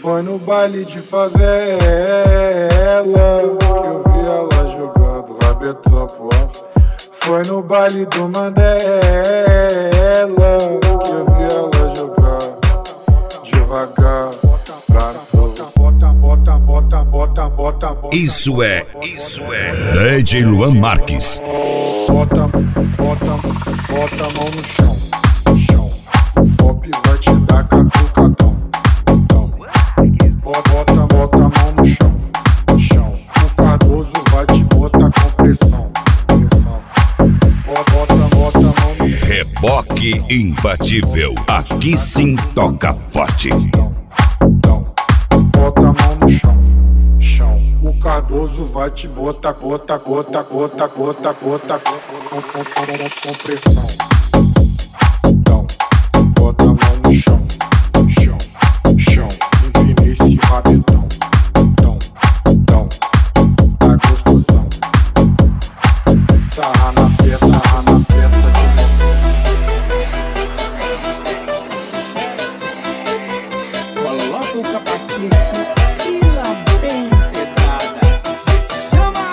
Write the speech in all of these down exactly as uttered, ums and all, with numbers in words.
Foi no baile de favela que eu vi ela jogando rabetão pro ar. Foi no baile do Mandela que eu vi ela jogar devagar pra bota, bota, bota, bota, bota, bota, bota. Isso é, isso é D J Luan Marques. Bota, bota, bota a mão no chão, chão. O Fop vai te dar catucadão. Bota, bota a mão no chão, chão. O Cardoso vai te botar com pressão, pressão. Bota, bota a mão no chão. Reboque imbatível. Aqui sim toca forte. Bota a mão no chão, chão. O Cardoso vai te botar, bota, bota, bota, bota, bota, com pressão. Bota a mão no chão, chão, chão. Empina esse rabetão, tão, tão, tá gostosão. Sarra na peça, sarra na peça de novo. Coloca o capacete e lá vem pedrada. Chama!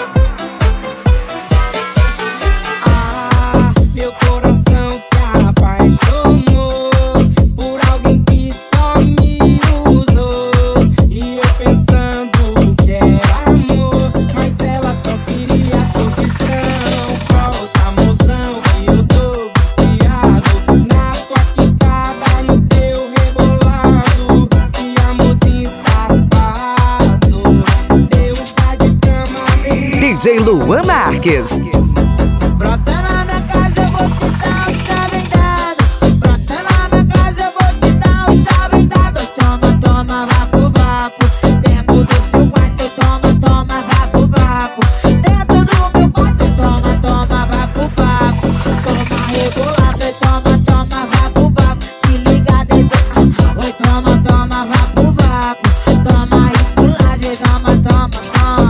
Ah, meu coração se apaixonou por alguém que só me usou. E eu pensando que era amor, mas ela só queria curtição. Volta, mozão, que eu tô viciado na tua quicada, no teu rebolado. Que amorzinho safado, Deus tá de cama dele. D J Luan Marques. Brota na minha casa, eu vou te dar um chave dado. Brota na minha casa, eu vou te dar um chave dado. Toma, toma, vapo, vapo. Dentro do seu quarto, toma, toma, vapo, vapo. Dentro do meu quarto, toma, toma, vapo, vapo. Toma rebolado, toma, toma, vapo, vapo. Se liga, bebê, oi, toma, toma, vapo, vapo. Toma esculagem, toma, toma, toma.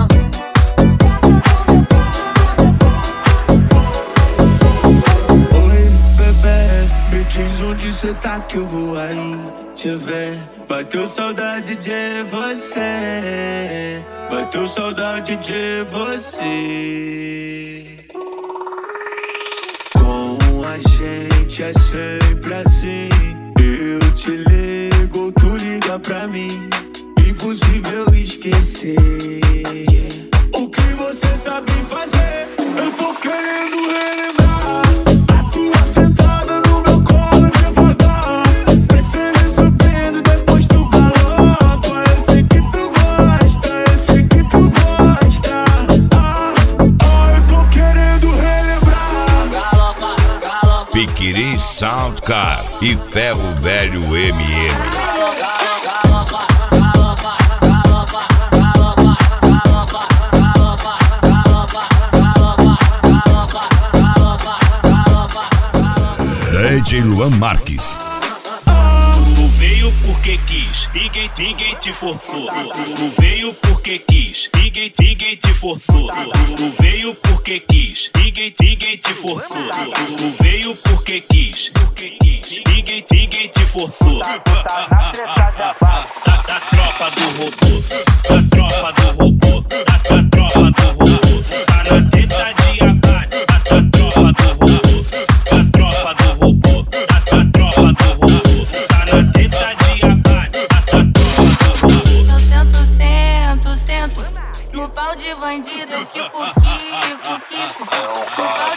Oi, bebê, me diz onde cê tá que eu vou aí te ver. Bateu saudade de você, bateu saudade de você. Com a gente é sempre assim. Eu te ligo, tu liga pra mim. Impossível esquecer o que você sabe fazer. Eu tô querendo relembrar a tua sentada no meu colo devagar. Descendo e subindo, depois tu galopa. Eu sei que tu gosta, eu sei que tu gosta. Ah, ah, eu tô querendo relembrar. Galopa, galopa. Piquiri Soundcar e Ferro Velho M M. D J Luan Marques. Tu veio porque quis, ninguém, ninguém te forçou. Tu veio porque quis, ninguém, ninguém te forçou. Tu veio porque quis, ninguém, ninguém te forçou. Tu veio porque quis, ninguém, ninguém te forçou. Da, da tropa do robô, da tropa do robô, da, da tropa do robô. Tá na teta de abate, da, da tropa do robô, da tropa do robô, da, da tropa do robô. Tá na teta de abate, da, da tropa do robô. Eu sento, sento, sento no pau de bandido, Kiko, Kiko, Kiko. No pau